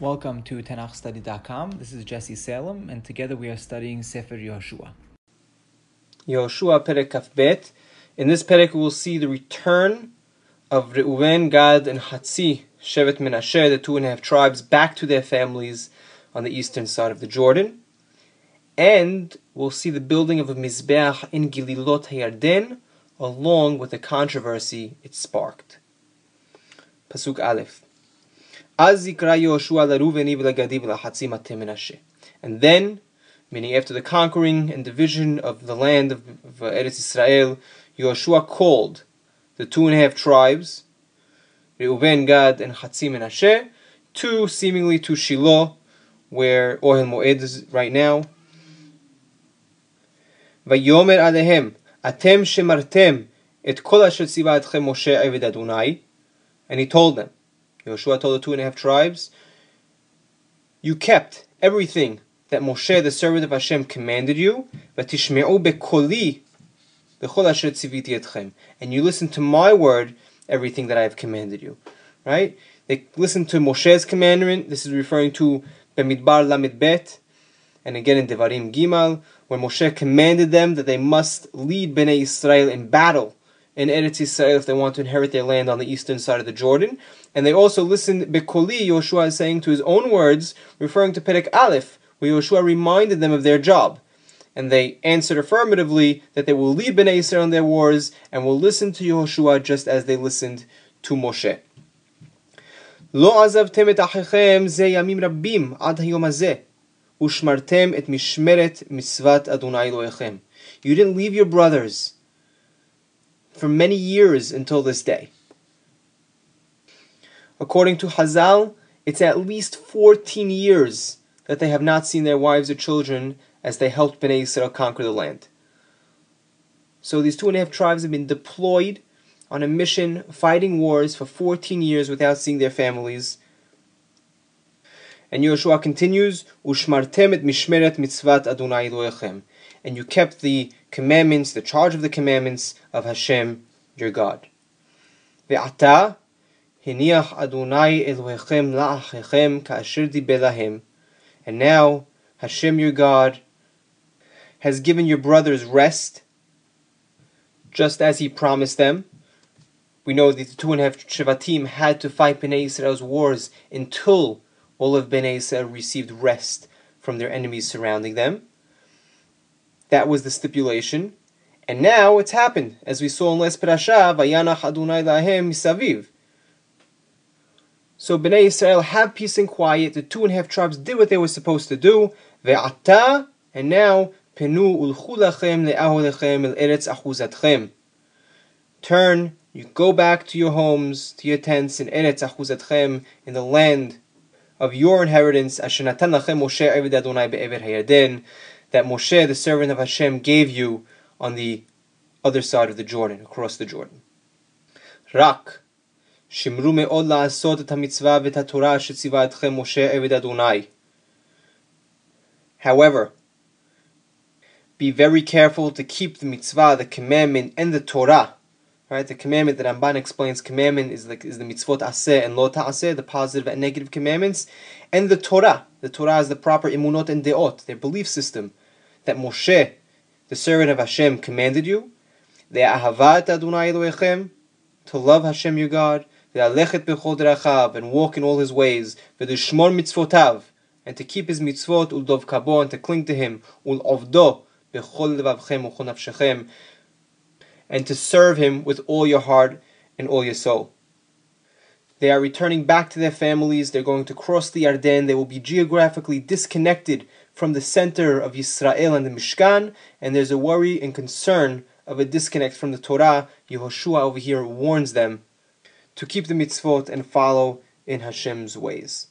Welcome to TanachStudy.com. This is Jesse Salem, and together we are studying Sefer Yehoshua. Yehoshua Perek Kaf Bet. In this Perek we will see the return of Reuven, Gad, and Hatzi, Shevet Menashe, the 2.5 tribes, back to their families on the eastern side of the Jordan. And we'll see the building of a Mizbeach in Gililot HaYarden, along with the controversy it sparked. Pasuk Aleph. Az yikra Yehoshua l'Reuveni v'l'Gadi v'l'Hatzi matei Menashe. And then, meaning after the conquering and division of the land of Eretz Israel, Yehoshua called the 2.5 tribes, Reuven, Gad, and Hatzi Menashe, seemingly to Shiloh, where Ohel Moed is right now. Vayomer alehem, atem shemartem et kol asher tziva etchem Moshe eved Adonai. And he told them, Yehoshua told the 2.5 tribes, you kept everything that Moshe, the servant of Hashem, commanded you, v'tishme'u bekoli v'chol asher tziviti etchem, and you listen to my word, everything that I have commanded you. Right? They listened to Moshe's commandment. This is referring to Bemidbar Lamed Bet, and again in Devarim Gimal, when Moshe commanded them that they must lead Bnei Israel in battle in Eretz Israel if they want to inherit their land on the eastern side of the Jordan. And they also listened, Bekoli, Yehoshua is saying to his own words, referring to Perek Aleph, where Yehoshua reminded them of their job. And they answered affirmatively that they will lead Bnei Israel in their wars and will listen to Yehoshua just as they listened to Moshe. Lo azavtem et achechem ze yamim rabbim ad hayom hazeh, ushmartem et mishmeret mitzvat Adonai Elohechem. You didn't leave your brothers for many years until this day. According to Hazal, it's at least 14 years that they have not seen their wives or children as they helped Bnei Israel conquer the land. So these 2.5 tribes have been deployed on a mission, fighting wars for 14 years without seeing their families. And Yehoshua continues, Ushmartem et mishmeret mitzvat Adonai Elohechem. And you kept the commandments, the charge of the commandments of Hashem, your God. Ve'ata hiniach Adonai Elohechem la'achechem ka'asher diber lahem. And now Hashem, your God, has given your brothers rest, just as He promised them. We know that the 2.5 Shevatim had to fight Bnei Israel's wars until all of Bnei Israel received rest from their enemies surrounding them. That was the stipulation. And now it's happened. As we saw in last parasha, Vayanach Adonai lahem misaviv. So Bnei Israel have peace and quiet. The 2.5 tribes did what they were supposed to do. Ve'ata, and now, Penu ulchu lachem le'aholechem el eretz achuzatchem. Turn, you go back to your homes, to your tents in Eretz Achuzatchem, in the land of your inheritance, Asher natan lachem Moshe eved Adonai be'ever hayarden, that Moshe, the servant of Hashem, gave you on the other side of the Jordan, across the Jordan. Rak, shimru me'od la'asot et hamitzvah v'et haTorah shetzivah etchem Moshe eved Adonai. However, be very careful to keep the mitzvah, the commandment, and the Torah. Right, the commandment that Ramban explains, commandment is the mitzvot aseh and lo ta'aseh, the positive and negative commandments, and the Torah. The Torah is the proper imunot and deot, their belief system, that Moshe, the servant of Hashem, commanded you. Ve'ahavat Adonai Elohechem, to love Hashem your God, ve'alechet b'chol derachav, and walk in all His ways, ve'lishmor mitzvotav, and to keep His mitzvot, uldov kabo, and to cling to Him, ul'ovdo b'chol levavchem u'chol nafshechem, and to serve Him with all your heart and all your soul. They are returning back to their families. They're going to cross the Yarden. They will be geographically disconnected from the center of Yisrael and the Mishkan, and there's a worry and concern of a disconnect from the Torah. Yehoshua over here warns them to keep the mitzvot and follow in Hashem's ways.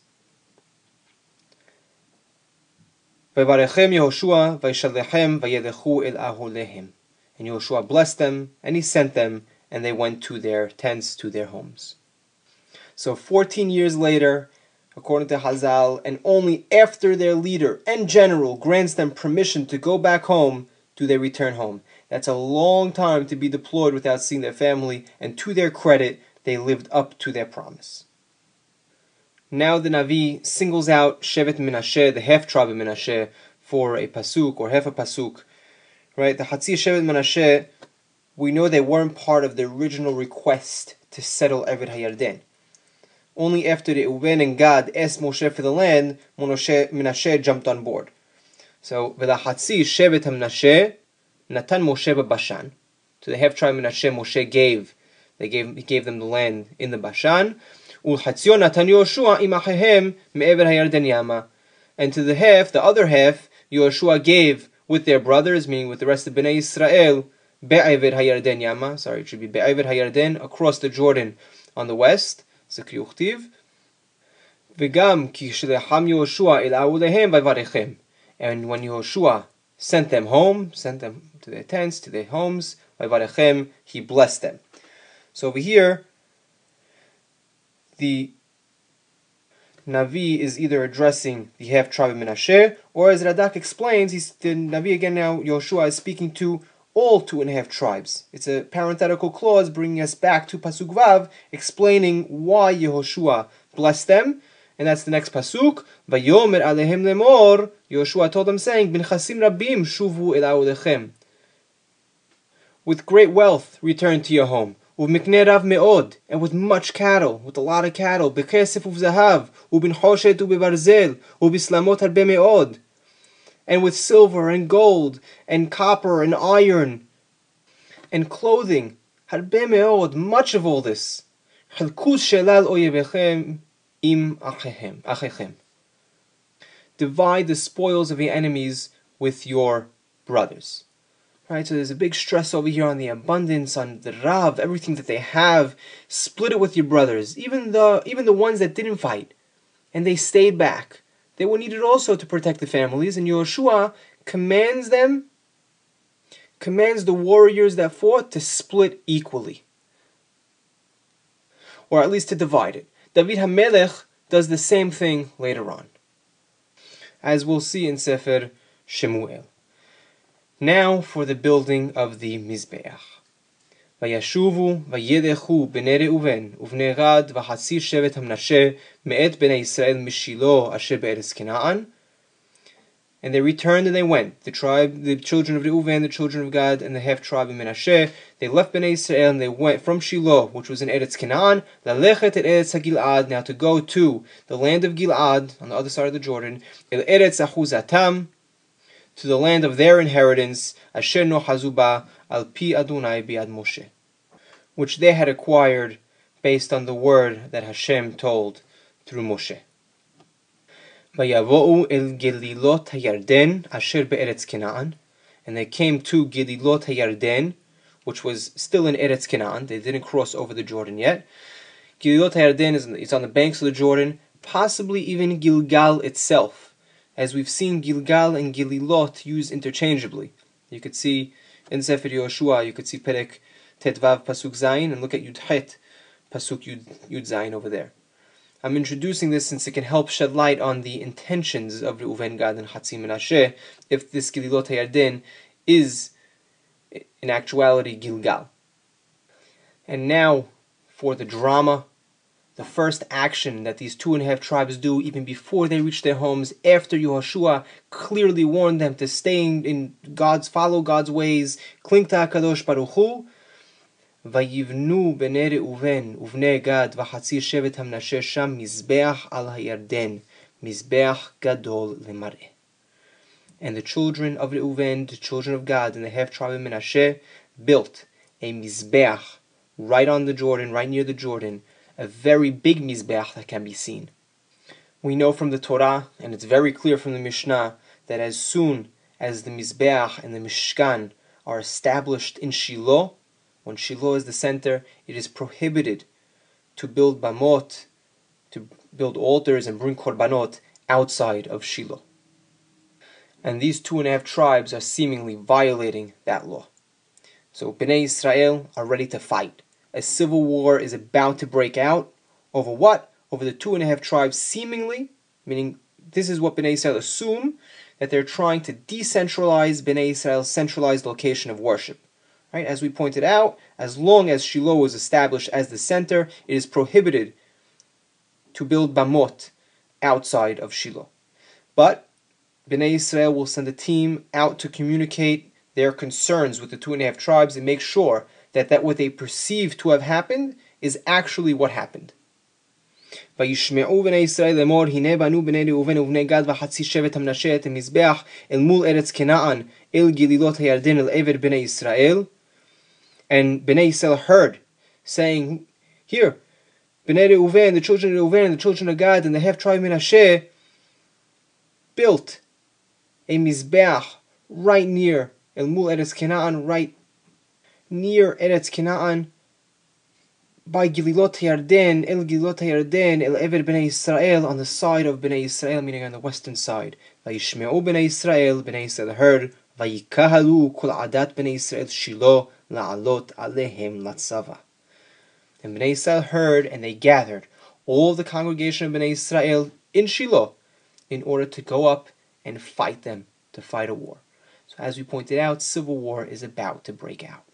Vayvarechem Yehoshua vayishalechem vayedechu el aholehem. And Yehoshua blessed them, and he sent them, and they went to their tents, to their homes. So 14 years later, according to Hazal, and only after their leader and general grants them permission to go back home, do they return home. That's a long time to be deployed without seeing their family, and to their credit, they lived up to their promise. Now the Navi singles out Shevet Menashe, the half tribe of Menashe, for a pasuk or half a pasuk. Right? The Hatzi Shevet Menashe, we know they weren't part of the original request to settle Eved HaYarden. Only after the Reuven and Gad asked Moshe for the land, Menashe jumped on board. So, V'lahatzi Shevet HaMenashe, Natan Moshe Bashan. To the half tribe Menashe, Moshe he gave them the land in the Bashan. Ulchatzio Natan Yoshua imachehem me'ever hayarden yama. And to the other half, Yoshua gave with their brothers, meaning with the rest of Bnei Israel, be'ever hayarden yama. Sorry, it should be be'ever hayarden, across the Jordan on the west. Zikri uchtiv. V'gam ki shlecham Yoshua el aulehem vayvarechem. And when Yoshua sent them to their tents, to their homes, vayvarechem, he blessed them. So over here, the Navi is either addressing the half tribe of Menashe, or as Radak explains, the Navi again now, Yoshua is speaking to all 2.5 tribes. It's a parenthetical clause bringing us back to Pasuk Vav, explaining why Yehoshua blessed them, and that's the next Pasuk. Vayomer alehem lemor, Yoshua told them saying, Bin chasim rabim shuvu el aulechem. With great wealth, return to your home. Uv'miknei rav me'od, and with much cattle, with a lot of cattle. Bekesef uv'zahav, u'bin choshet u'bebarzel, u'bislamot harbe me'od. And with silver and gold and copper and iron and clothing. Harbe me'od, much of all this. Chelkus shelal oyevechem im achechem. Divide the spoils of your enemies with your brothers. Right, so there's a big stress over here on the abundance, on the rav, everything that they have. Split it with your brothers, even the ones that didn't fight, and they stayed back. They were needed also to protect the families, and Yoshua commands the warriors that fought to split equally, or at least to divide it. David HaMelech does the same thing later on, as we'll see in Sefer Shemuel. Now for the building of the Mizbeach. Vayashuvu vayedechu bnei Reuven uvnei Gad v'hatzi shevet HaMenashe me'et bnei Yisrael mishilo asher be'eretz Canaan. And they returned and they went. The children of Reuven, the children of Gad, and the half tribe of Menashe. They left Bnei Israel and they went from Shiloh, which was in Eretz Canaan, lalechet et Eretz HaGil'ad, now to go to the land of Gil'ad, on the other side of the Jordan, el Eretz Achuzatam, to the land of their inheritance, asher no hazuba al pi Adonai biad Moshe, which they had acquired based on the word that Hashem told through Moshe. Vayavo'u el Gelilot HaYarden asher be'eretz Canaan, and they came to Gelilot HaYarden, which was still in Eretz Canaan. They didn't cross over the Jordan yet. Gelilot HaYarden is on the banks of the Jordan, possibly even Gilgal itself. As we've seen, Gilgal and Gelilot used interchangeably. You could see in Sefer Yoshua, you could see Perek Tetvav Pasuk Zayin, and look at Yud Het Pasuk Yud Zayin over there. I'm introducing this since it can help shed light on the intentions of Reuven, Gad, and Hatzi Menashe, if this Gelilot HaYarden is in actuality Gilgal. And now for the drama. The first action that these 2.5 tribes do, even before they reach their homes, after Yehoshua clearly warned them to stay follow God's ways, cling to HaKadosh Baruch Hu. Vayivnu bnei Reuven uvnei Gad v'hatzi shevet HaMenashe sham mizbeach al hayarden, mizbeach gadol lemareh. And the children of Reuven, the children of Gad, and the half tribe of Menashe built a mizbeach right on the Jordan, right near the Jordan, a very big mizbeach that can be seen. We know from the Torah, and it's very clear from the Mishnah, that as soon as the mizbeach and the Mishkan are established in Shiloh, when Shiloh is the center, it is prohibited to build bamot, to build altars and bring korbanot outside of Shiloh. And these 2.5 tribes are seemingly violating that law. So Bnei Israel are ready to fight. A civil war is about to break out. Over what? Over the 2.5 tribes seemingly, meaning this is what Bnei Israel assume, that they're trying to decentralize Bnei Israel's centralized location of worship. Right? As we pointed out, as long as Shiloh is established as the center, it is prohibited to build Bamot outside of Shiloh. But Bnei Israel will send a team out to communicate their concerns with the 2.5 tribes and make sure that what they perceive to have happened is actually what happened. וישמעו בני ישראל לאמור, הנה בנו בני ראובן ובני גד וחצי שבט המנשה את המזבח אל מול ארץ כנען אל גלילות הירדן אל עבר בני ישראל. And Bnei Israel heard, saying, here, Bnei Reuven, the children of Reuven, and the children of Gad, and the half-tribe of Menashe built a mizbeach right near El Mul Eretz Canaan, right near Eretz Canaan, by Gililot Yarden, El Gililot Yarden, El Ever Bnei Israel, on the side of Bnei Israel, meaning on the western side. Vayishme'u Bnei Israel heard, Vayikahalu kol adat Bnei Israel Shiloh la'alot alehem latzava. And Bnei Israel heard, and they gathered all the congregation of Bnei Israel in Shiloh in order to go up and fight them, to fight a war. So as we pointed out, civil war is about to break out.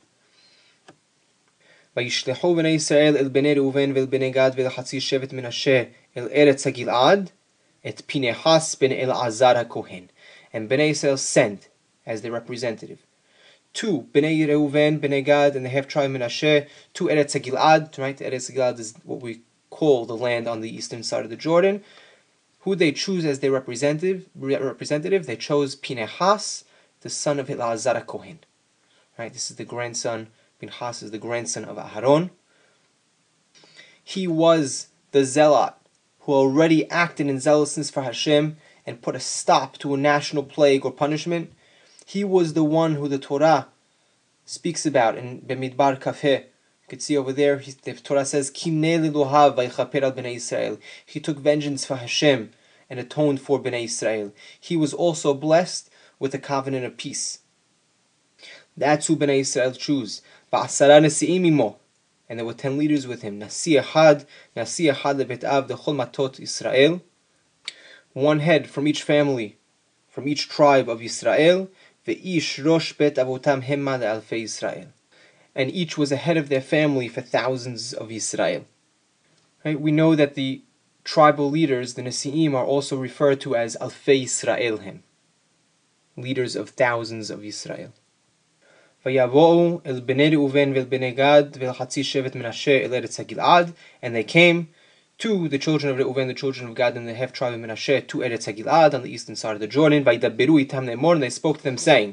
וישלחו בני ישראל אל בני ראובן ואל בני גד ואל חצי שבט מנשה אל ארץ הגלעד את פינehas ben Elazar HaKohen. And Bnei Israel sent as their representative to Bnei Reuven, Bnei Gad, and the half-tribe Menashe to Eretz HaGilad. Right, Eretz HaGilad is what we call the land on the eastern side of the Jordan. Who they choose as their representative? They chose Pinehas, the son of Elazar HaKohen. Right, this is the grandson. Pinehas is the grandson of Aharon. He was the zealot who already acted in zealousness for Hashem and put a stop to a national plague or punishment. He was the one who the Torah speaks about in Bemidbar Kafeh. You can see over there, the Torah says, Kimnei lilohav vaychaper al bnei Israel. He took vengeance for Hashem and atoned for Bnei Israel. He was also blessed with a covenant of peace. That's who Bnei Israel choose. Ba'asara nesi'im imo. And there were 10 leaders with him. Nasi echad lebet av dechol matot Israel. One head from each family, from each tribe of Israel. Ve'ish rosh bet avotam hemma le'alfei Israel. And each was a head of their family for thousands of Israel. Right? We know that the tribal leaders, the Nesi'im, are also referred to as Alfei Israelhem, leaders of thousands of Israel. ויבואו אל בני ראובן ואל בני גד ואל חצי שבט מנשה אל ארץ הגלעד. And they came to the children of Reuven, the children of Gad, and the half-tribe of Menashe to Eretz HaGilad on the eastern side of the Jordan. וידברו איתם לאמור, and they spoke to them saying,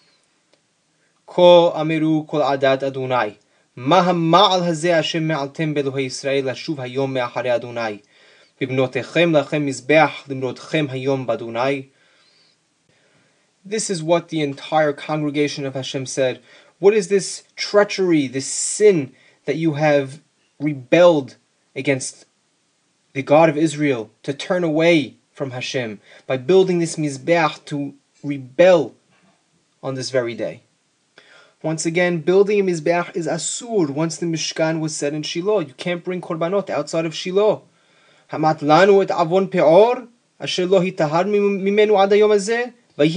כה אמרו כל עדת אדוני, מה המעל הזה אשר מעלתם באלוהי ישראל לשוב היום מאחרי אדוני, בבנותיכם לכם מזבח למרודכם היום באדוני. This is what the entire congregation of Hashem said. What is this treachery, this sin that you have rebelled against the God of Israel, to turn away from Hashem by building this mizbeach, to rebel on this very day? Once again, building a mizbeach is asur. Once the Mishkan was set in Shiloh, you can't bring korbanot outside of Shiloh. Hamat lanu et avon peor asher lo hitahar mimenu ad hayom hazeh.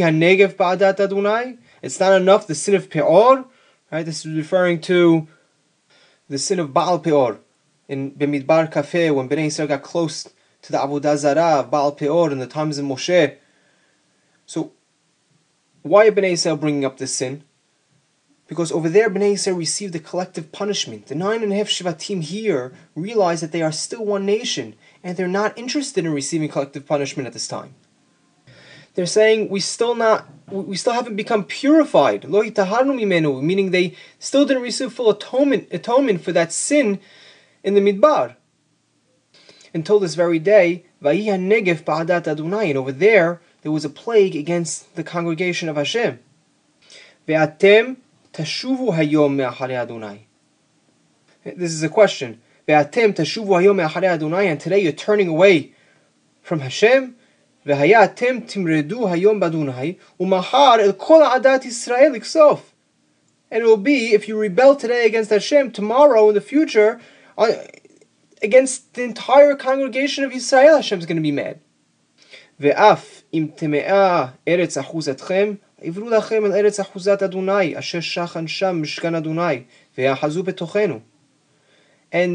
It's not enough, the sin of Peor, right? This is referring to the sin of Baal Peor in Bemidbar Kafeh, when Bnei Israel got close to the Avodah Zarah of Baal Peor in the times of Moshe. So, why are Bnei Israel bringing up this sin? Because over there, Bnei Israel received a collective punishment. The 9.5 Shvatim here realize that they are still one nation, and they're not interested in receiving collective punishment at this time. They're saying we still haven't become purified. Lo hitaharnu mimenu, meaning they still didn't receive full atonement for that sin in the Midbar. Until this very day, Vayiha Negev ba'adat Adonai, and over there was a plague against the congregation of Hashem. Ve'atem tashuvu hayom me'acharei Adonai. This is a question. Ve'atem tashuvu hayom me'acharei Adonai, and today you're turning away from Hashem. והיה אתם תמרדו היום באדוני ומחר אל כל עדת ישראל לכסוף. And it will be, if you rebel today against Hashem, tomorrow in the future, against the entire congregation of Israel, Hashem is going to be mad. ואף אם טמאה ארץ אחוזתכם, עברו לכם אל ארץ אחוזת אדוני, אשר שכן שם משכן אדוני, ויאחזו בתוכנו. And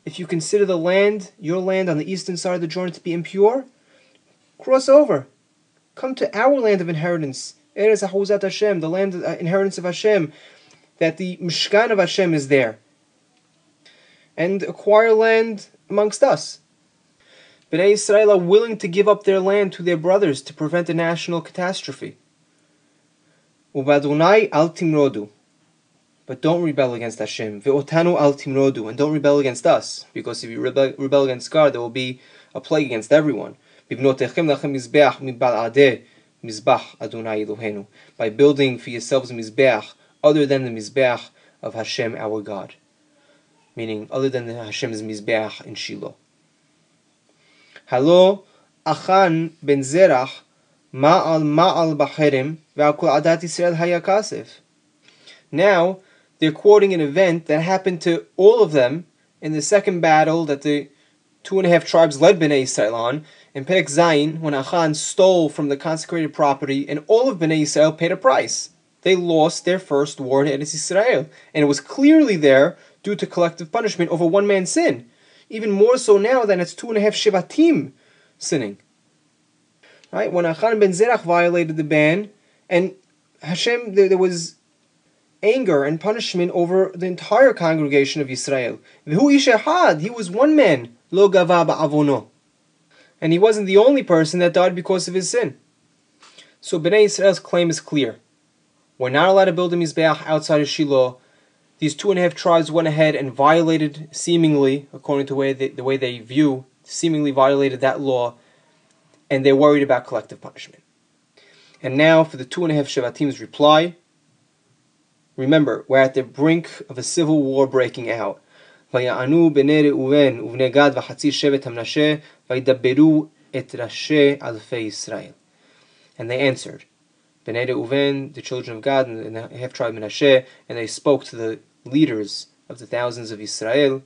if you consider the land, your land on the eastern side of the Jordan, to be impure, cross over. Come to our land of inheritance, Eretz Ahuzat Hashem, the land of inheritance of Hashem, that the Mishkan of Hashem is there, and acquire land amongst us. Bnei Israel are willing to give up their land to their brothers to prevent a national catastrophe. Ubadunai al timrodu, but don't rebel against Hashem. Ve'otanu al timrodu, and don't rebel against us, because if you rebel against God, there will be a plague against everyone. Bibnotechem lachem mizbeach mibal adeh mizbach Adonai Eloheinu, by building for yourselves a mizbeach other than the mizbeach of Hashem our God, meaning other than the Hashem's mizbeach in Shiloh. Halo Achan ben Zerach ma'al b'cherem ve'akol adat Yisrael hayakasef. Now they're quoting an event that happened to all of them in the second battle that the 2.5 tribes led Bnei Yisrael on, in Perek Zayin, when Achan stole from the consecrated property, and all of Bnei Yisrael paid a price. They lost their first war in Eretz Yisrael, and it was clearly there due to collective punishment over one man's sin. Even more so now than it's 2.5 Shevatim sinning. Right? When Achan ben Zerach violated the ban, and Hashem, there was anger and punishment over the entire congregation of Yisrael. V'hu ish echad, he was one man, lo gava ba'avono. And he wasn't the only person that died because of his sin. So Bnei Yisrael's claim is clear. We're not allowed to build a Mizbeach outside of Shiloh. These 2.5 tribes went ahead and violated, seemingly, according to the way they view, seemingly violated that law, and they're worried about collective punishment. And now for the 2.5 Shevatim's reply. Remember, we're at the brink of a civil war breaking out. ויענו בני ראובן ובני גד וחצי שבט המנשה וידברו את ראשי אלפי ישראל. And they answered, Bnei Reuven, the children of God, and the half tribe Menashe, and they spoke to the leaders of the thousands of Israel.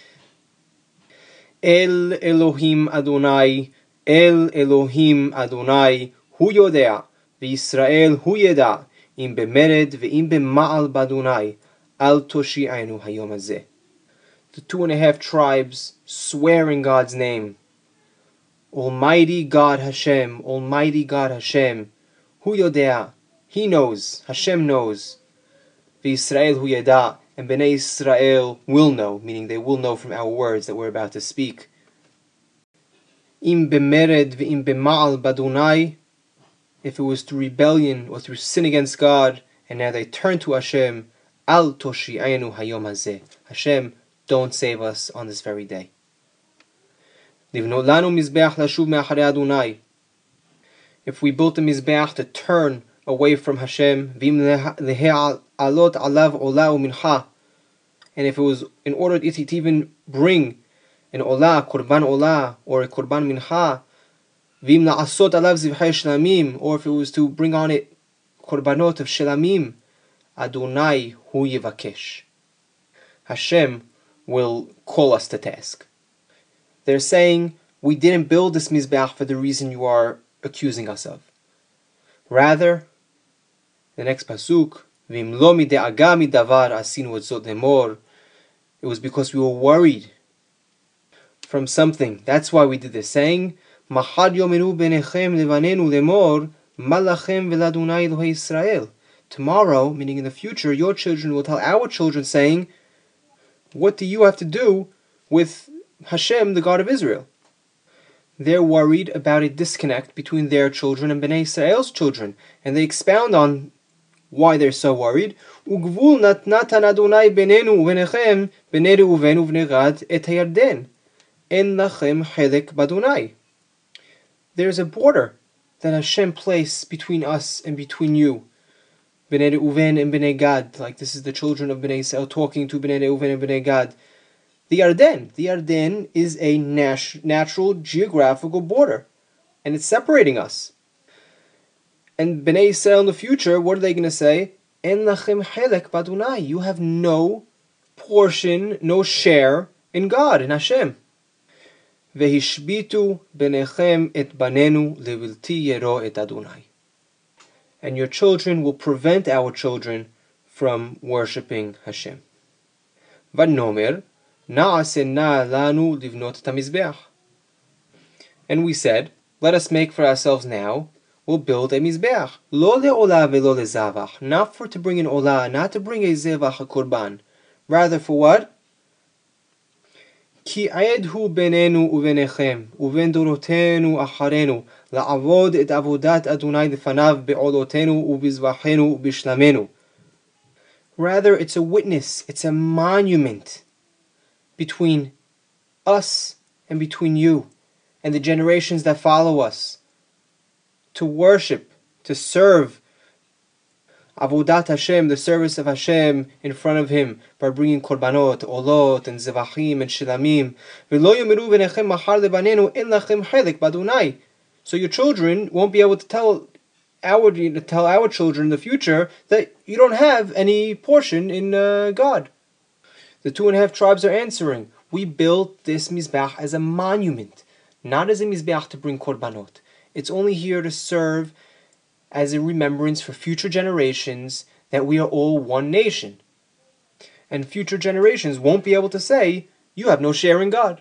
El Elohim Adonai, El Elohim Adonai, hu yodea, v'Yisrael hu yeda, im bemered ve'im b'ma'al b'Adonai, al toshi'aynu hayom hazeh. The 2.5 tribes swear in God's name. Almighty God Hashem, Almighty God Hashem, hu yodea, He knows, Hashem knows, v'Yisrael hu yeda, and Bnei Israel will know, meaning they will know from our words that we're about to speak. Im bemered ve'im b'ma'al b'Adonai, if it was through rebellion or through sin against God, and now they turn to Hashem, al toshi'aynu hayom hazeh, Hashem, don't save us on this very day. If we built a Mizbeach to turn away from Hashem, and if it was in order to even bring an olah, korban olah, or a korban mincha, or if it was to bring on it korbanot of shelamim, Adonai hu yivakesh, Hashem will call us to task. They're saying, we didn't build this Mizbeach for the reason you are accusing us of. Rather, the next pasuk, V'im lo mide'aga midavar asinu et zot lemor, it was because we were worried from something. That's why we did this, saying, Mahad yomeru benechem levanenu lemor, malachem veladunai Elohei Yisrael. Tomorrow, meaning in the future, your children will tell our children, saying, what do you have to do with Hashem, the God of Israel? They're worried about a disconnect between their children and Bnei Israel's children, and they expound on why they're so worried. Ugvul natan Adonai benenu uvenechem bnei Reuven uvnei Gad et hayarden en lachem chelek b'Adonai. There's a border that Hashem placed between us and between you, Bnei Reuven and Bnei Gad, like this is the children of Bnei Israel talking to Bnei Reuven and Bnei Gad. The Yarden is a natural geographical border, and it's separating us. And Bnei Israel in the future, what are they going to say? En lachem chelek b'Adonai. You have no portion, no share in God, in Hashem. Vehishbitu benechem et banenu levilti yero et Adonai. And your children will prevent our children from worshipping Hashem. Vanomer, Na'aseh na lanu livnot et hamizbeach. And we said, let us make for ourselves now, we'll build a mizbeach. Lo le'olah ve'lo le'zavach. Not for to bring an olah, not to bring a zevach, a korban. Rather for what? כי עד הוא בינינו וביניכם, ובין דורותינו אחרינו, לעבוד את עבודת אדוני לפניו בעולותינו ובזבחינו ובשלמנו. Rather, it's a witness, it's a monument between us and between you and the generations that follow us, to worship, to serve Avodat Hashem, the service of Hashem in front of Him, by bringing korbanot, olot, and zevachim, and shilamim. V'lo yomeru v'nechem machar lebanenu en lachem chelik b'Adonai. So your children won't be able to tell our children in the future that you don't have any portion in God. The 2.5 tribes are answering, we built this mizbeach as a monument, not as a mizbeach to bring korbanot. It's only here to serve as a remembrance for future generations that we are all one nation. And future generations won't be able to say, you have no share in God.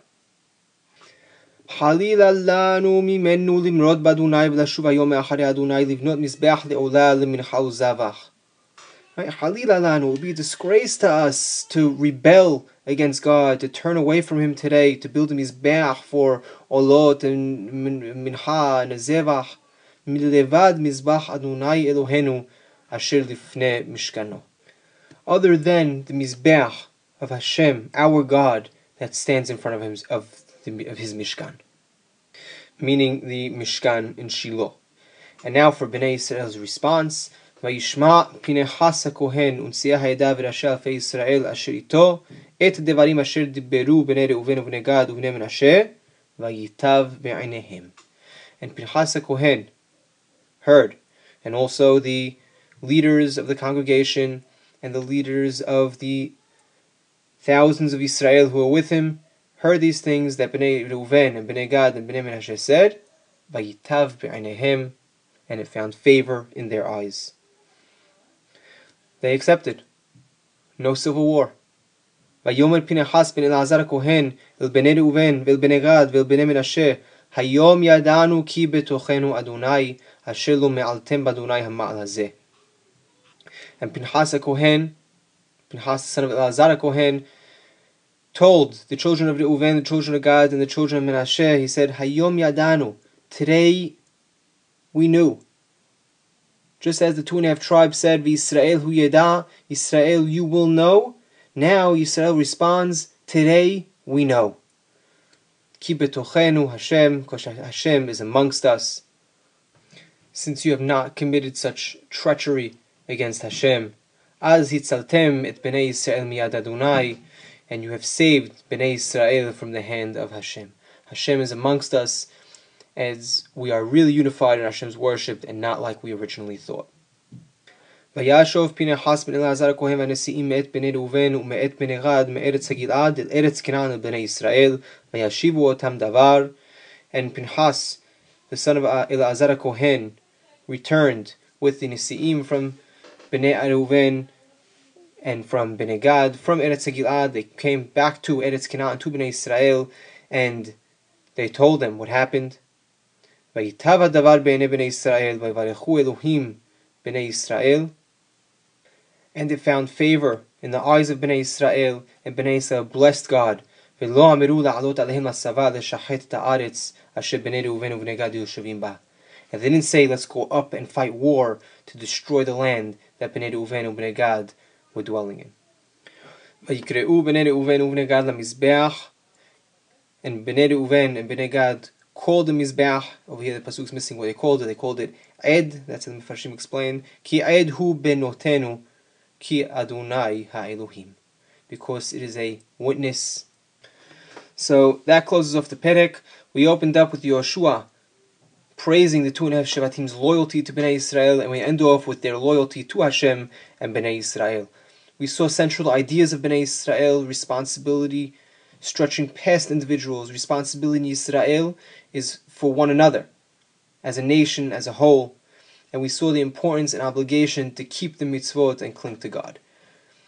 Halila lanu mimenu limrod b'Adonai v'lashuv hayom me'acharei Adonai livnot mizbeach le'olah le'mincha u'zavach. Halila lanu, it would be a disgrace to us to rebel against God, to turn away from Him today, to build a mizbeach for olot and mincha and a zevach. Milevad mizbach Adonai Elohenu asher lifnei mishkano. Other than the mizbeach of Hashem, our God, that stands in front of Him, of His Mishkan, meaning the Mishkan in Shiloh. And now for Bnei Yisrael's response: Vayishma Pinechas HaKohen u'nsiach ha'edah v'rashei alfei Yisrael asher ito et devarim asher diberu bnei Reuven u'bnei Gad u'bnei Menashe vayitav be'eineihem. And Pinchas HaKohen heard, and also the leaders of the congregation and the leaders of the thousands of Israel who were with him heard these things that Bnei Reuven and Bnei Gad and Bnei Menashe said, vayitav be'eineihem, and it found favor in their eyes. They accepted. No civil war. Vayomer Pinchas ben Elazar HaKohen el Bnei Reuven vel Bnei Gad vel Bnei Menashe, hayom yadanu ki betochenu Adonai asher lo me'altem b'Adonai ha'ma'al hazeh. And Pinchas HaKohen, Pinchas the son of Elazar HaKohen, told the children of Reuven, the children of Gad, and the children of Menashe, he said, hayom yadanu, today we knew. Just as the 2.5 tribes said, V'Yisrael hu yeda, Yisrael, you will know. Now Yisrael responds, today we know. Ki betochenu Hashem, because Hashem is amongst us. Since you have not committed such treachery against Hashem, Az hitzaltem et bnei Yisrael miyad Adonai, and you have saved bnei Yisrael from the hand of Hashem. Hashem is amongst us, as we are really unified in Hashem's worship and not like we originally thought. Vayashov Pinchas ben Elazar HaKohen v'nesiim me'et bnei Reuven u'me'et bnei Gad me'eretz Gil'ad el eretz Canaan el bnei Yisrael vayashivu otam davar. And Pinchas, the son of Elazar HaKohen, returned with the Nesiim from Bnei Reuven and from Bnei Gad, from Eretz Gil'ad. They came back to Eretz Canaan, to Bnei Israel, and they told them what happened. Vayitav hadavar b'nei Bnei Israel vayvarechu Elohim Bnei Israel. And it found favor in the eyes of Bnei Israel, and Bnei Israel blessed God. V'lo amiru la'alot alehem l'sava l'shachet ta'aretz asher Bnei Reuven u'Bnei Gad yoshavim ba. And they didn't say, let's go up and fight war to destroy the land that Bnei Reuven and Bnei Gad were dwelling in. Vayikre'u Bnei Reuven u'Bnei Gad la'mizbeach. And Bnei Reuven and Bnei Gad called the mizbeach. Over here the pasuk's missing what they called it. They called it Ed. That's what the Mefarshim explained. Ki Ed hu benotenu ki Adonai ha'Elohim. Because it is a witness. So that closes off the Perek. We opened up with Yoshua praising the 2.5 Shevatim's loyalty to Bnei Israel, and we end off with their loyalty to Hashem and Bnei Israel. We saw central ideas of Bnei Israel, responsibility stretching past individuals. Responsibility in Israel is for one another, as a nation, as a whole. And we saw the importance and obligation to keep the mitzvot and cling to God.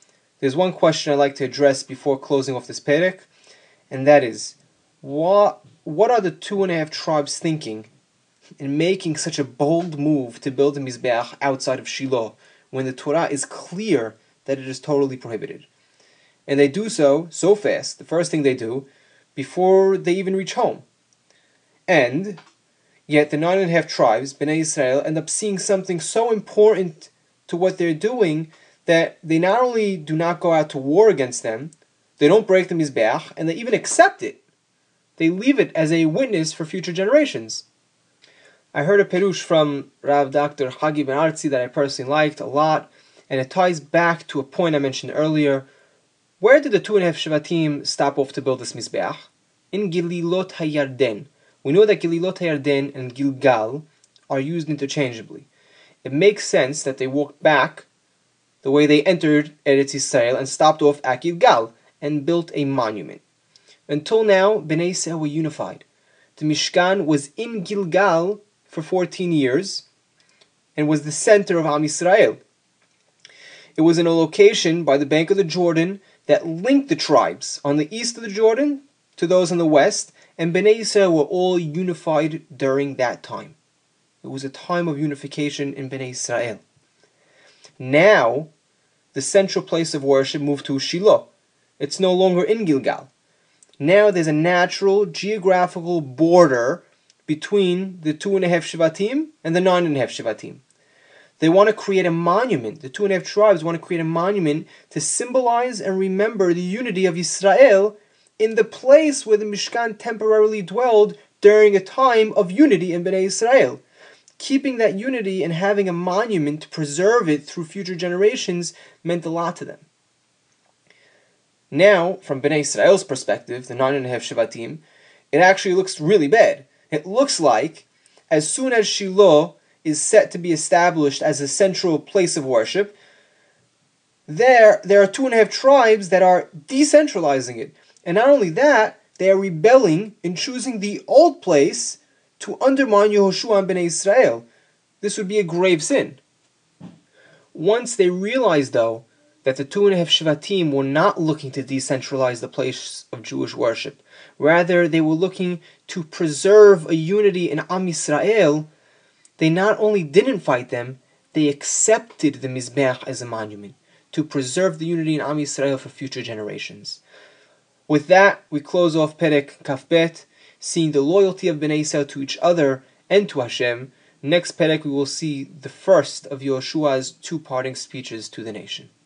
there's one question I'd like to address before closing off this perek, and that is, what are the 2.5 tribes thinking in making such a bold move to build a Mizbeach outside of Shiloh, when the Torah is clear that it is totally prohibited? And they do so fast, the first thing they do, before they even reach home. And yet the 9.5 tribes, Bnei Israel, end up seeing something so important to what they're doing that they not only do not go out to war against them, they don't break the Mizbeach, and they even accept it. They leave it as a witness for future generations. I heard a perush from Rav Dr. Hagi Ben Artzi that I personally liked a lot, and it ties back to a point I mentioned earlier. Where did the 2.5 Shvatim stop off to build this Mizbeach? In Gililot HaYarden. We know that Gililot HaYarden and Gilgal are used interchangeably. It makes sense that they walked back the way they entered Eretz Yisrael and stopped off at Gilgal and built a monument. Until now, Bnei Yisrael were unified. The Mishkan was in Gilgal for 14 years and was the center of Am Yisrael. It was in a location by the bank of the Jordan that linked the tribes on the east of the Jordan to those on the west, and Bnei Yisrael were all unified during that time. It was a time of unification in Bnei Yisrael. Now, the central place of worship moved to Shiloh. It's no longer in Gilgal. Now there's a natural geographical border between the 2.5 Shvatim and the 9.5 Shvatim. They want to create a monument. The 2.5 tribes want to create a monument to symbolize and remember the unity of Israel in the place where the Mishkan temporarily dwelled during a time of unity in Bnei Israel. Keeping that unity and having a monument to preserve it through future generations meant a lot to them. Now, from Bnei Israel's perspective, the 9.5 Shvatim, it actually looks really bad. It looks like as soon as Shiloh is set to be established as a central place of worship, there are 2.5 tribes that are decentralizing it. And not only that, they are rebelling and choosing the old place to undermine Yehoshua and Bnei Israel. This would be a grave sin. Once they realized, though, that the 2.5 Shvatim were not looking to decentralize the place of Jewish worship. Rather, they were looking to preserve a unity in Am Yisrael. They not only didn't fight them, they accepted the Mizbeach as a monument to preserve the unity in Am Yisrael for future generations. With that, we close off Perek Kaf Bet, seeing the loyalty of Bnei Yisrael to each other and to Hashem. Next Perek, we will see the first of Yehoshua's 2 parting speeches to the nation.